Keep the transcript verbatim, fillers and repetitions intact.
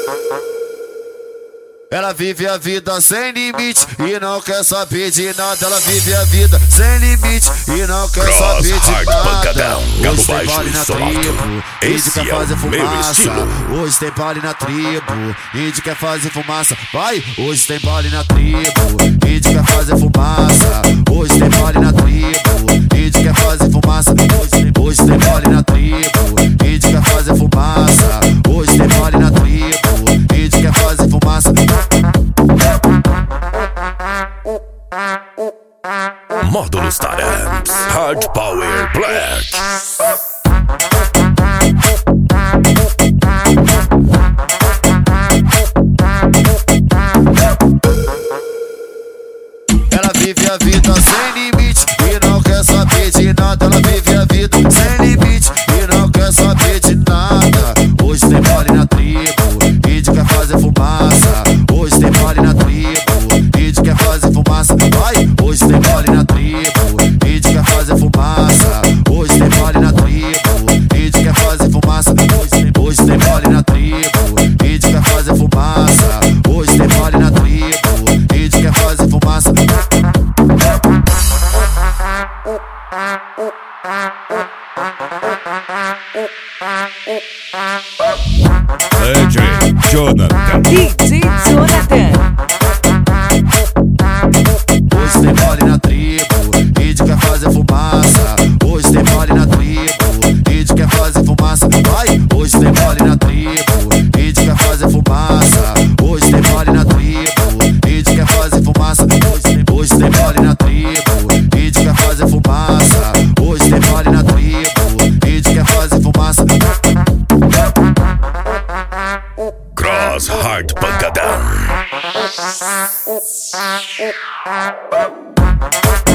Ela vive a vida sem limite e não quer saber de nada. Ela vive a vida sem limite e não quer Cross, saber de hard, nada. pancadão, cabo Hoje tem baixo baile e na solo tribo, alto. Índio Esse quer é fazer o meu fumaça. estilo. Hoje tem baile na tribo, Índio quer fazer fumaça. Vai, hoje tem baile na tribo, Índio quer fazer fumaça. Hoje tem baile na tribo, Índio quer fazer fumaça. Hoje tem, hoje tem baile na tribo, Índio quer fazer fumaça. Hoje tem baile na tribo, Índio quer fazer fumaça. Módulos Taramps, Hard Power Black. Ela vive a vida sem limite e não quer saber de nada. Ela vive a vida sem limite e não quer saber de nada. Hoje tem baile na tribo, Índio quer fazer fumaça. Hoje tem baile na tribo, Índio quer fazer fumaça. Vai, hoje tem baile na tribo, Índio quer fazer fumaça. Hoje tem baile na tribo, Índio quer fazer fumaça. Hoje tem, hoje tem baile na tribo, Índio quer fazer fumaça. Hoje tem baile na tribo, Índio quer fazer fumaça. D J Jonathan. D J Jonathan. Hoje tem baile na tribo, Índio quer fazer fumaça. Hoje tem baile na tribo, Índio quer fazer fumaça. Vai, hoje tem baile na tribo, Índio quer fazer fumaça. Hoje tem baile na tribo, Índio quer fazer fumaça. Hoje tem, hoje tem baile na tribo, Índio quer fazer fumaça. Hoje tem baile na tribo, Índio quer fazer fumaça. Cross, hard, pancadão.